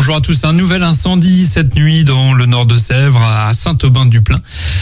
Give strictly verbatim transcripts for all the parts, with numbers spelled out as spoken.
bonjour à tous. Un nouvel incendie cette nuit dans le nord de Sèvres, à Saint-Aubin-du-Plain.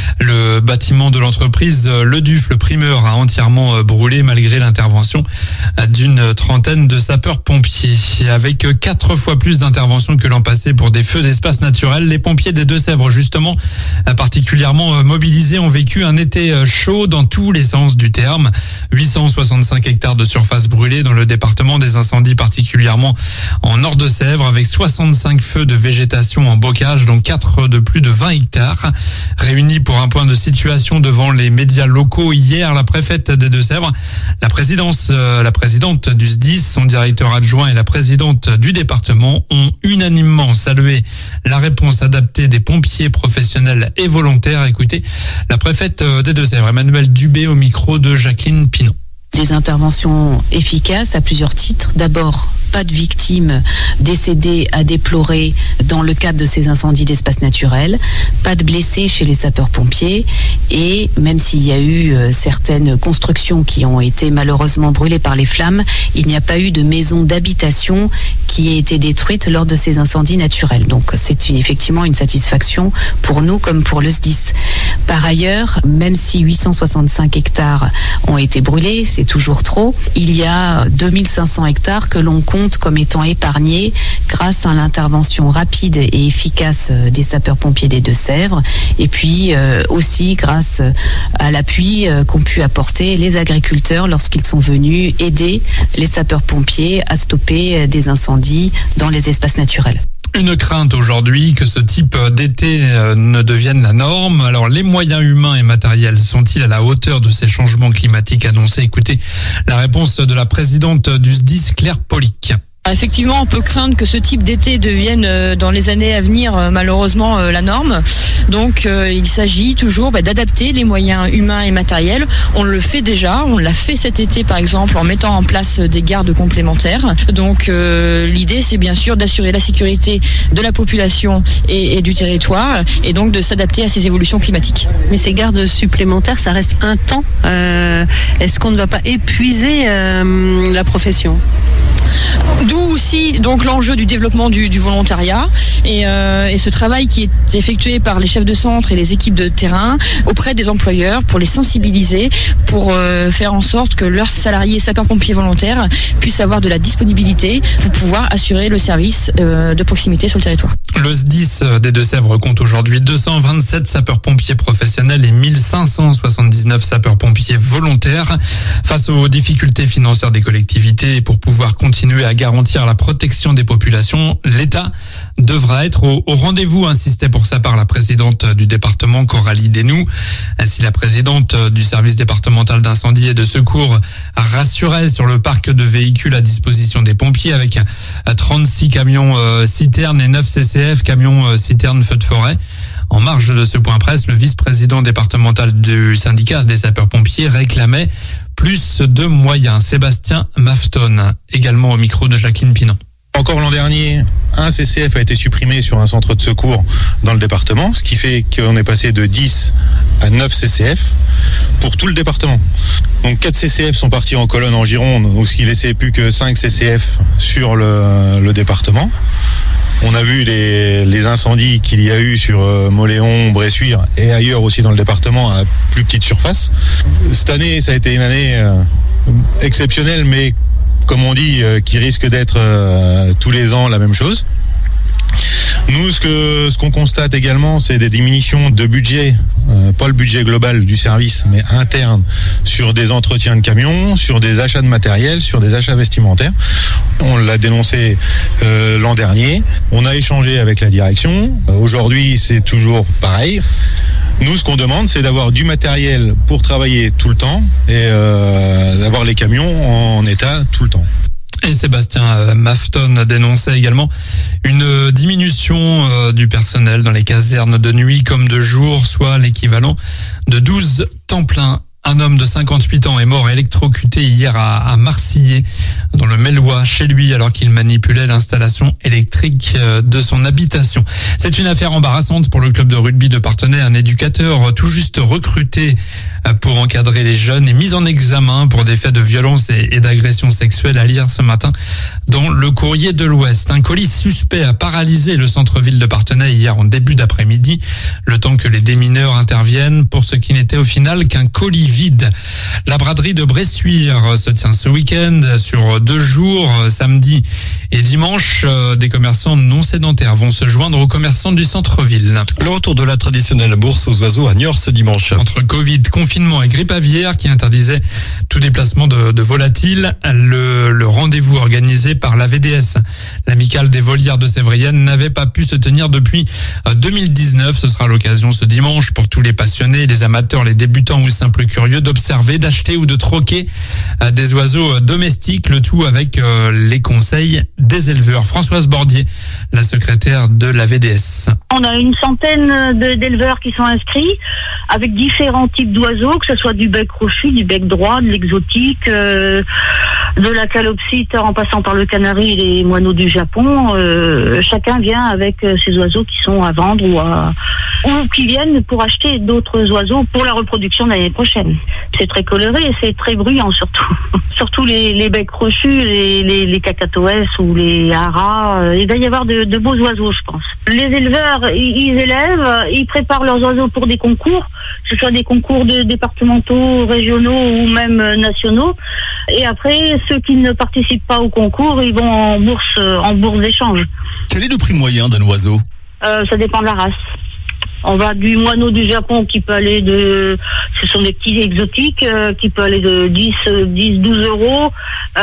Le bâtiment de l'entreprise Le Duf, le primeur, a entièrement brûlé malgré l'intervention d'une trentaine de sapeurs-pompiers. Avec quatre fois plus d'interventions que l'an passé pour des feux d'espace naturel, les pompiers des Deux-Sèvres, justement, particulièrement mobilisés, ont vécu un été chaud dans tous les sens du terme. huit cent soixante-cinq hectares de surface brûlée dans le département, des incendies particulièrement en nord de Sèvres, avec soixante-cinq feux de végétation en bocage, dont quatre de plus de vingt hectares. Réunis pour un point de situation devant les médias locaux hier, la préfète des Deux-Sèvres, la présidence, euh, la présidente du S D I S, son directeur adjoint et la présidente du département ont unanimement salué la réponse adaptée des pompiers professionnels et volontaires. Écoutez la préfète des Deux-Sèvres, Emmanuelle Dubé, au micro de Jacqueline Pinon. Des interventions efficaces à plusieurs titres. D'abord, pas de victimes décédées à déplorer dans le cadre de ces incendies d'espace naturel, pas de blessés chez les sapeurs-pompiers, et même s'il y a eu certaines constructions qui ont été malheureusement brûlées par les flammes, il n'y a pas eu de maison d'habitation qui ait été détruite lors de ces incendies naturels. Donc c'est une, effectivement une satisfaction pour nous comme pour le S D I S. Par ailleurs, même si huit cent soixante-cinq hectares ont été brûlés, c'est toujours trop, il y a deux mille cinq cents hectares que l'on compte comme étant épargnés grâce à l'intervention rapide et efficace des sapeurs-pompiers des Deux-Sèvres, et puis euh, aussi grâce à l'appui euh, qu'ont pu apporter les agriculteurs lorsqu'ils sont venus aider les sapeurs-pompiers à stopper des incendies dans les espaces naturels. Une crainte aujourd'hui que ce type d'été ne devienne la norme. Alors, les moyens humains et matériels sont-ils à la hauteur de ces changements climatiques annoncés? Écoutez la réponse de la présidente du S D I S, Claire Polic. Effectivement, on peut craindre que ce type d'été devienne euh, dans les années à venir euh, malheureusement euh, la norme. Donc euh, il s'agit toujours bah, d'adapter les moyens humains et matériels. On le fait déjà, on l'a fait cet été par exemple en mettant en place des gardes complémentaires. Donc euh, l'idée c'est bien sûr d'assurer la sécurité de la population et, et du territoire, et donc de s'adapter à ces évolutions climatiques. Mais ces gardes supplémentaires, ça reste un temps. Euh, est-ce qu'on ne va pas épuiser euh, la profession ? D'où aussi donc l'enjeu du développement du, du volontariat et, euh, et ce travail qui est effectué par les chefs de centre et les équipes de terrain auprès des employeurs pour les sensibiliser, pour euh, faire en sorte que leurs salariés sapeurs-pompiers volontaires puissent avoir de la disponibilité pour pouvoir assurer le service euh, de proximité sur le territoire. Le S D I S des Deux-Sèvres compte aujourd'hui deux cent vingt-sept sapeurs-pompiers professionnels et mille cinq cent soixante-dix-neuf sapeurs-pompiers volontaires. Face aux difficultés financières des collectivités et pour pouvoir continuer à garantir la protection des populations, l'État devra être au, au rendez-vous, insistait pour sa part la présidente du département, Coralie Desnoux. Ainsi, la présidente du service départemental d'incendie et de secours rassurait sur le parc de véhicules à disposition des pompiers, avec trente-six camions euh, citernes et neuf C C F, camions euh, citernes feux de forêt. En marge de ce point presse, le vice-président départemental du syndicat des sapeurs-pompiers réclamait plus de moyens. Sébastien Mafton, également au micro de Jacqueline Pinon. Encore l'an dernier, un C C F a été supprimé sur un centre de secours dans le département, ce qui fait qu'on est passé de dix à neuf C C F pour tout le département. Donc quatre C C F sont partis en colonne en Gironde, ce qui laissait plus que cinq C C F sur le, le département. On a vu les, les incendies qu'il y a eu sur euh, Mauléon, Bressuire et ailleurs aussi dans le département à plus petite surface. Cette année, ça a été une année euh, exceptionnelle, mais comme on dit, euh, qui risque d'être euh, tous les ans la même chose. Nous, ce que ce qu'on constate également, c'est des diminutions de budget, euh, pas le budget global du service, mais interne, sur des entretiens de camions, sur des achats de matériel, sur des achats vestimentaires. On l'a dénoncé euh, l'an dernier. On a échangé avec la direction. Euh, aujourd'hui, c'est toujours pareil. Nous, ce qu'on demande, c'est d'avoir du matériel pour travailler tout le temps et euh, d'avoir les camions en état tout le temps. Et Sébastien Mafton dénonçait également une diminution du personnel dans les casernes de nuit comme de jour, soit l'équivalent de douze temps plein. Un homme de cinquante-huit ans est mort électrocuté hier à, à Marcillé, dans le Mélois chez lui alors qu'il manipulait l'installation électrique de son habitation. C'est une affaire embarrassante pour le club de rugby de Parthenay. Un éducateur tout juste recruté pour encadrer les jeunes est mis en examen pour des faits de violence et d'agression sexuelle, à lire ce matin dans le Courrier de l'Ouest. Un colis suspect a paralysé le centre-ville de Parthenay hier en début d'après-midi, le temps que les démineurs interviennent pour ce qui n'était au final qu'un colis vide. La braderie de Bressuire se tient ce week-end sur deux jours, samedi et dimanche. Des commerçants non sédentaires vont se joindre aux commerçants du centre-ville. Le retour de la traditionnelle bourse aux oiseaux à Niort ce dimanche. Entre Covid, confinement et grippe aviaire qui interdisait tout déplacement de, de volatiles, le, le rendez-vous organisé par l'A V D S, l'amicale des volières de Sévrienne, n'avait pas pu se tenir depuis deux mille dix-neuf. Ce sera l'occasion ce dimanche pour tous les passionnés, les amateurs, les débutants ou simples curieux d'observer, d'acheter ou de troquer des oiseaux domestiques, le tout avec les conseils des éleveurs. Françoise Bordier, la secrétaire de l'A V D S. On a une centaine de, d'éleveurs qui sont inscrits avec différents types d'oiseaux, que ce soit du bec crochu, du bec droit, de l'exotique, euh, de la calopsite en passant par le canari et les moineaux du Japon. Euh, chacun vient avec euh, ses oiseaux qui sont à vendre ou, à, ou qui viennent pour acheter d'autres oiseaux pour la reproduction de l'année prochaine. C'est très coloré et c'est très bruyant surtout. Surtout les, les becs crochus, les, les, les cacatoès ou les haras. Euh, il va y avoir de, de beaux oiseaux, je pense. Les éleveurs, ils, ils élèvent, ils préparent leurs oiseaux pour des concours, que ce soit des concours de départementaux, régionaux ou même nationaux. Et après, ceux qui ne participent pas au concours, ils vont en bourse, en bourse d'échange. Quel est le prix moyen d'un oiseau ? euh, Ça dépend de la race. On va du moineau du Japon qui peut aller de, ce sont des petits exotiques, euh, qui peut aller de dix, douze euros,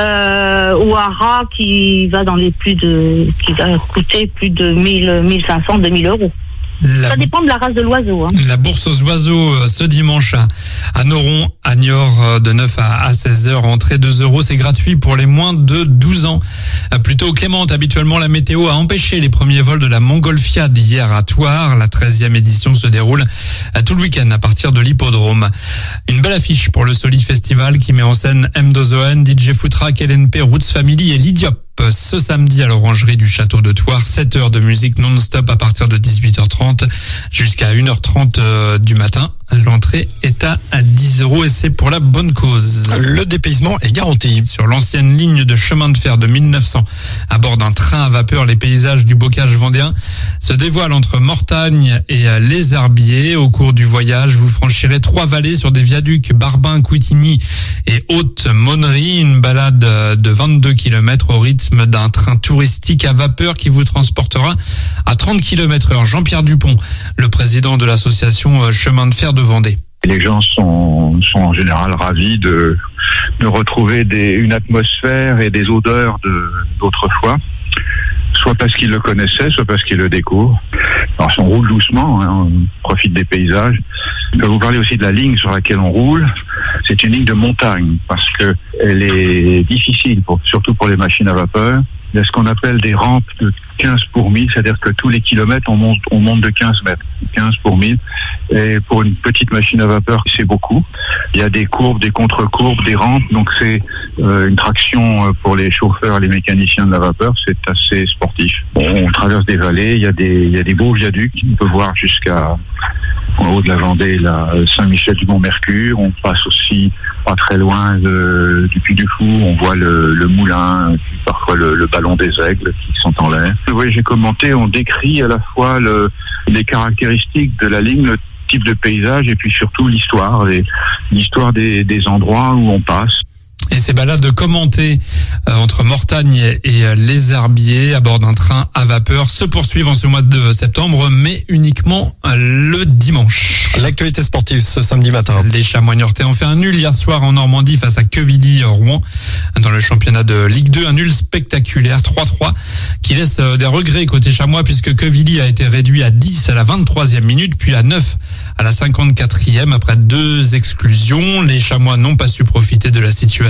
euh, au hara qui va dans les plus de, qui va coûter plus de mille, mille cinq cents, deux mille euros. La, ça dépend de la race de l'oiseau. Hein. La bourse aux oiseaux ce dimanche à, à Noron, à Niort, de neuf à seize heures. Entrée deux euros, c'est gratuit pour les moins de douze ans. Plutôt clémente, habituellement, la météo a empêché les premiers vols de la Montgolfiade hier à Thouars. La treizième édition se déroule tout le week-end à partir de l'hippodrome. Une belle affiche pour le Soli Festival qui met en scène M. Dozoen, D J Footrack, L N P, Roots Family et Lydiop. Ce samedi à l'orangerie du château de Thouars, sept heures de musique non-stop à partir de dix-huit heures trente jusqu'à une heure trente du matin. L'entrée est à dix euros et c'est pour la bonne cause. Le dépaysement est garanti. Sur l'ancienne ligne de chemin de fer de mille neuf cents, à bord d'un train à vapeur, les paysages du bocage vendéen se dévoilent entre Mortagne et les Herbiers. Au cours du voyage, vous franchirez trois vallées sur des viaducs Barbin, Coutigny et Haute-Monnerie. Une balade de vingt-deux kilomètres au rythme d'un train touristique à vapeur qui vous transportera à trente kilomètres heure. Jean-Pierre Dupont, le président de l'association Chemin de fer de Vendée. Les gens sont, sont en général ravis de, de retrouver des, une atmosphère et des odeurs de, d'autrefois, soit parce qu'ils le connaissaient, soit parce qu'ils le découvrent. Alors si on roule doucement, hein, on profite des paysages. Je vais vous parler aussi de la ligne sur laquelle on roule. C'est une ligne de montagne parce que elle est difficile, pour, surtout pour les machines à vapeur. Il y a ce qu'on appelle des rampes de quinze pour mille, c'est-à-dire que tous les kilomètres, on monte, on monte de quinze mètres, quinze pour mille. Et pour une petite machine à vapeur, c'est beaucoup. Il y a des courbes, des contre-courbes, des rampes, donc c'est euh, une traction pour les chauffeurs, les mécaniciens de la vapeur, c'est assez sportif. Bon, on traverse des vallées, il y a des, il y a des beaux viaducs, on peut voir jusqu'à en haut de la Vendée, là, Saint-Michel-du-Mont-Mercure. On passe aussi pas très loin de, du Puy-du-Fou, on voit le, le moulin, puis parfois le, le ballon des aigles qui sont en l'air. Le voyage commenté, on décrit à la fois le, les caractéristiques de la ligne, le type de paysage et puis surtout l'histoire, les, l'histoire des, des endroits où on passe. Et ces balades commentées euh, entre Mortagne et euh, les Herbiers à bord d'un train à vapeur se poursuivent en ce mois de septembre, mais uniquement euh, le dimanche. L'actualité sportive ce samedi matin. Les Chamois niortais ont fait un nul hier soir en Normandie face à Quevilly-Rouen dans le championnat de Ligue deux. Un nul spectaculaire, trois trois, qui laisse euh, des regrets côté Chamois puisque Quevilly a été réduit à dix à la vingt-troisième minute, puis à neuf à la cinquante-quatrième après deux exclusions. Les Chamois n'ont pas su profiter de la situation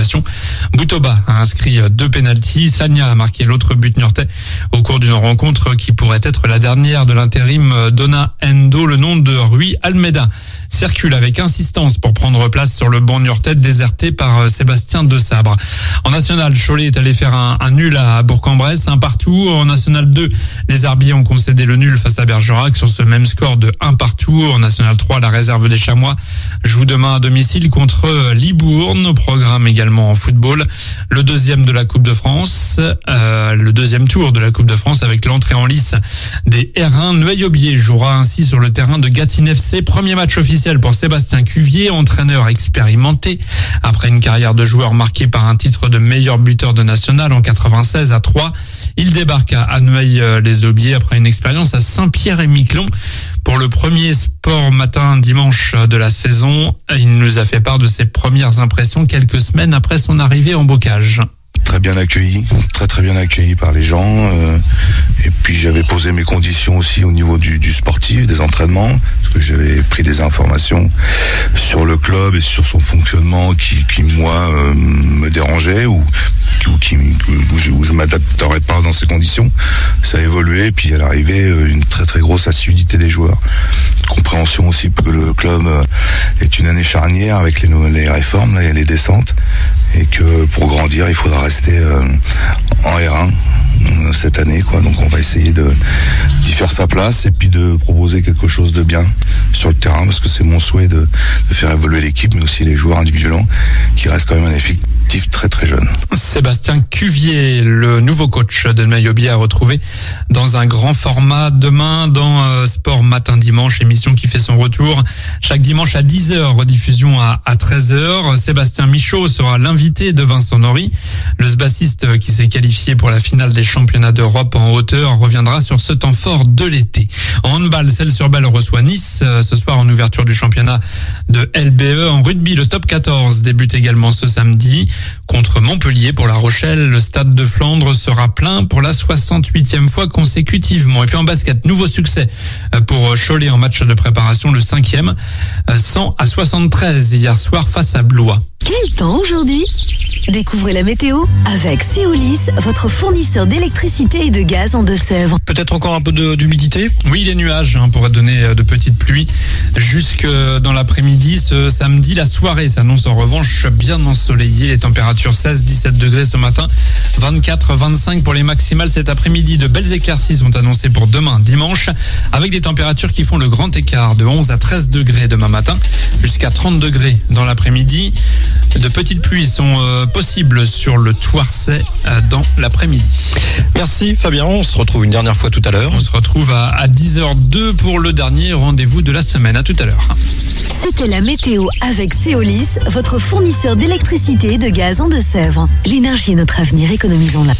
égalisation. Boutoba a inscrit deux pénaltys. Sagna a marqué l'autre but niortais au cours d'une rencontre qui pourrait être la dernière de l'intérim Dona Endo. Le nom de Rui Almeida circule avec insistance pour prendre place sur le banc niortais déserté par Sébastien Desabre. En National, Cholet est allé faire un, un nul à Bourg-en-Bresse, un partout. En National deux, les Herbiers ont concédé le nul face à Bergerac sur ce même score de un partout. En National trois, la réserve des Chamois joue demain à domicile contre Libourne. Au programme également en football, le deuxième de la Coupe de France, euh, le deuxième tour de la Coupe de France avec l'entrée en lice des R un. Nueil-Aubier jouera ainsi sur le terrain de Gâtine F C. Premier match officiel pour Sébastien Cuvier, entraîneur expérimenté. Après une carrière de joueur marquée par un titre de meilleur buteur de National en quatre-vingt-seize à Troyes, il débarque à Nueil-les-Aubiers après une expérience à Saint-Pierre-et-Miquelon. Pour le premier sport matin dimanche de la saison, il nous a fait part de ses premières impressions quelques semaines après son arrivée en Bocage. Très bien accueilli, très très bien accueilli par les gens. Euh, et puis j'avais posé mes conditions aussi au niveau du, du sportif, des entraînements, parce que j'avais pris des informations sur le club et sur son fonctionnement qui, qui moi, euh, me dérangeait ou, ou qui, où je, où je m'adapterais pas dans ces conditions. Ça a évolué, puis à l'arrivée, une très très grosse assiduité des joueurs. Compréhension aussi que le club est une année charnière avec les, les réformes, là, les descentes, et que pour grandir, il faudra rester euh, en R un euh, cette année, quoi. Donc on va essayer de d'y faire sa place et puis de proposer quelque chose de bien sur le terrain, parce que c'est mon souhait de, de faire évoluer l'équipe, mais aussi les joueurs individuels qui restent quand même un effectif très très jeune. Sébastien Cuvier, le nouveau coach de Nueil-Aubier, à retrouver dans un grand format demain dans euh, Sport Matin Dimanche, émission qui fait son retour chaque dimanche à dix heures, rediffusion à, à treize heures. Sébastien Michaud sera l'invité de Vincent Norrie. Le bassiste qui s'est qualifié pour la finale des championnats d'Europe en hauteur reviendra sur ce temps fort de l'été. En handball, Celles-sur-Belle reçoit Nice euh, ce soir en ouverture du championnat de L B E. En rugby, le top quatorze débute également ce samedi contre Montpellier pour La Rochelle. Le stade de Flandre sera plein pour la soixante-huitième fois consécutivement. Et puis en basket, nouveau succès pour Cholet en match de préparation, le cinquième, cent à soixante-treize hier soir face à Blois. Quel temps aujourd'hui ? Découvrez la météo avec Céolis, votre fournisseur d'électricité et de gaz en Deux-Sèvres. Peut-être encore un peu de, d'humidité ? Oui, les nuages hein, pourraient donner de petites pluies jusque dans l'après-midi. Ce samedi, la soirée s'annonce en revanche bien ensoleillée. Les températures seize à dix-sept degrés ce matin, vingt-quatre à vingt-cinq pour les maximales cet après-midi. De belles éclaircies sont annoncées pour demain dimanche, avec des températures qui font le grand écart de onze à treize degrés demain matin, jusqu'à trente degrés dans l'après-midi. De petites pluies sont euh, possibles sur le Thouarcet euh, dans l'après-midi. Merci Fabien, on se retrouve une dernière fois tout à l'heure. On se retrouve à, à dix heures deux pour le dernier rendez-vous de la semaine. À tout à l'heure. C'était la météo avec Céolis, votre fournisseur d'électricité et de gaz en Deux-Sèvres. L'énergie est notre avenir, économisons-la.